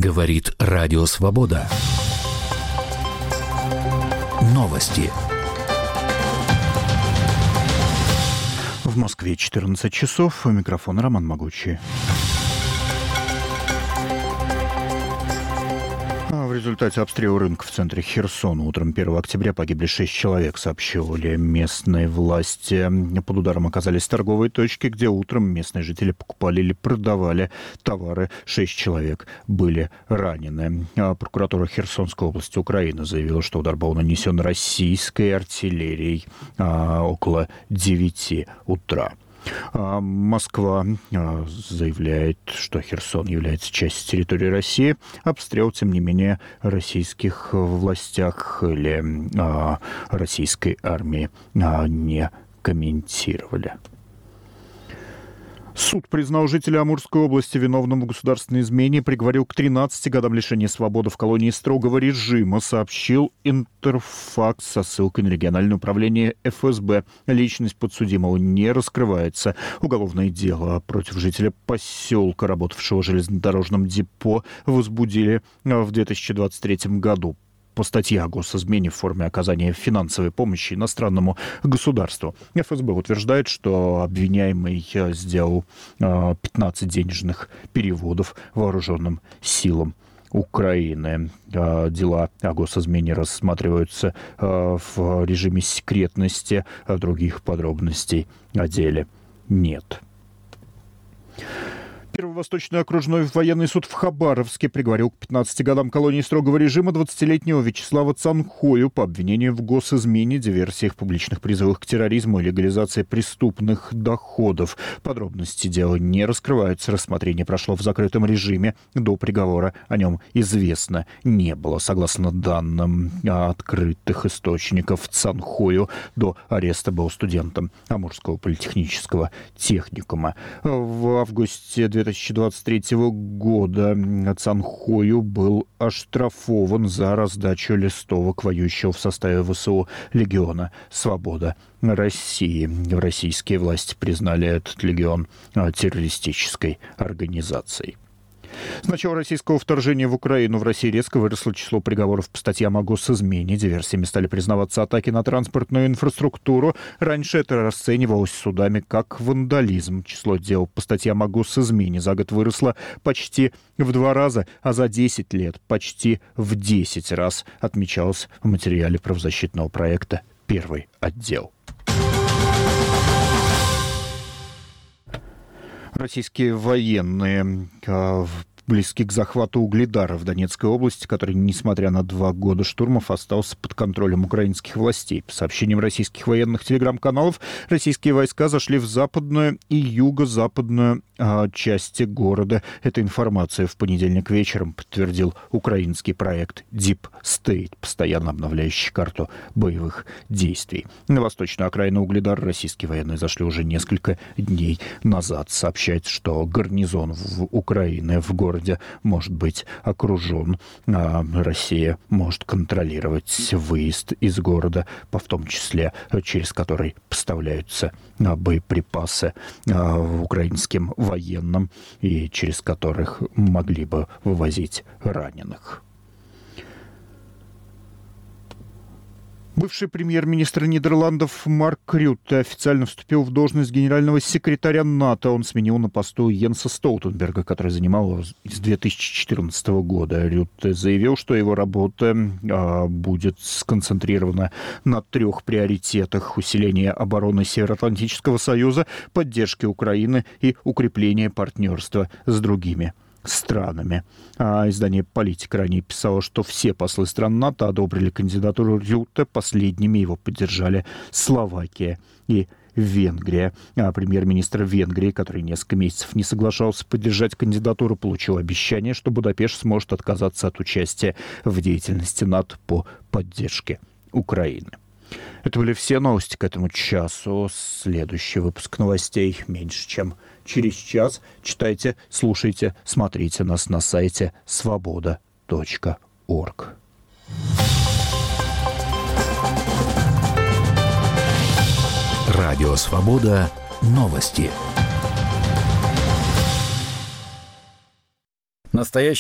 Говорит Радио Свобода. Новости. В Москве 14 часов. У микрофона Роман Могучий. В результате обстрела рынка в центре Херсона утром 1 октября погибли 6 человек, сообщили местные власти. Под ударом оказались торговые точки, где утром местные жители покупали или продавали товары. 6 человек были ранены. Прокуратура Херсонской области Украины заявила, что удар был нанесен российской артиллерией около 9 утра. Москва заявляет, что Херсон является частью территории России. Обстрел, тем не менее, российских властях или российской армии не комментировали. Суд признал жителя Амурской области виновным в государственной измене и приговорил к 13 годам лишения свободы в колонии строгого режима, сообщил Интерфакс со ссылкой на региональное управление ФСБ. Личность подсудимого не раскрывается. Уголовное дело против жителя поселка, работавшего в железнодорожном депо, возбудили в 2023 году по статье о госизмене в форме оказания финансовой помощи иностранному государству. ФСБ утверждает, что обвиняемый сделал 15 денежных переводов вооруженным силам Украины. Дела о госизмене рассматриваются в режиме секретности. Других подробностей о деле нет. Первый Восточный окружной военный суд в Хабаровске приговорил к 15 годам колонии строгого режима 20-летнего Вячеслава Цанхою по обвинению в госизмене, диверсиях, публичных призывах к терроризму и легализации преступных доходов. Подробности дела не раскрываются. Рассмотрение прошло в закрытом режиме. До приговора о нем известно не было. Согласно данным открытых источников, Цанхою до ареста был студентом Амурского политехнического техникума. В августе 2023 года Цанхою был оштрафован за раздачу листовок воюющего в составе ВСУ Легиона «Свобода России». Российские власти признали этот легион террористической организацией. С начала российского вторжения в Украину в России резко выросло число приговоров по статьям о госизмене. Диверсиями стали признаваться атаки на транспортную инфраструктуру. Раньше это расценивалось судами как вандализм. Число дел по статьям о госизмене за год выросло почти в 2 раза, а за 10 лет почти в 10 раз, отмечалось в материале правозащитного проекта «Первый отдел». Российские военные близки к захвату Угледара в Донецкой области, который, несмотря на 2 года штурмов, остался под контролем украинских властей. По сообщениям российских военных телеграм-каналов, российские войска зашли в западную и юго-западную части города. Эта информация в понедельник вечером подтвердил украинский проект Deep State, постоянно обновляющий карту боевых действий. На восточную окраину Угледара российские военные зашли уже несколько дней назад. Сообщается, что гарнизон в Украине в городе может быть окружен. Россия может контролировать выезд из города, в том числе через который поставляются боеприпасы украинским военным и через которых могли бы вывозить раненых. Бывший премьер-министр Нидерландов Марк Рютте официально вступил в должность генерального секретаря НАТО. Он сменил на посту Йенса Столтенберга, который занимал его с 2014 года. Рютте заявил, что его работа будет сконцентрирована на 3 приоритетах: усиление обороны Североатлантического союза, поддержки Украины и укрепление партнерства с другими странами. Издание «Политик» ранее писало, что все послы стран НАТО одобрили кандидатуру Рютте. Последними его поддержали Словакия и Венгрия. Премьер-министр Венгрии, который несколько месяцев не соглашался поддержать кандидатуру, получил обещание, что Будапешт сможет отказаться от участия в деятельности НАТО по поддержке Украины. Это были все новости к этому часу. Следующий выпуск новостей меньше чем через час. Читайте, слушайте, смотрите нас на сайте svoboda.org. Радио Свобода. Новости. Настоящий